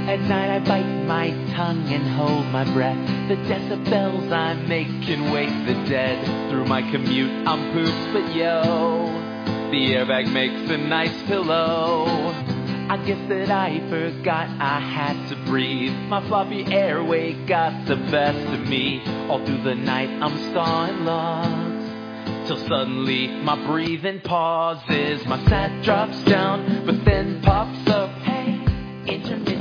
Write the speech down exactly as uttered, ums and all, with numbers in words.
At night I bite my tongue and hold my breath. The decibels I make can wake the dead. Through my commute I'm pooped, but yo, the airbag makes a nice pillow. I guess that I forgot I had to breathe. My floppy airway got the best of me. All through the night I'm sawing logs, till suddenly my breathing pauses. My sat drops down, but then pops up. Hey, intermittent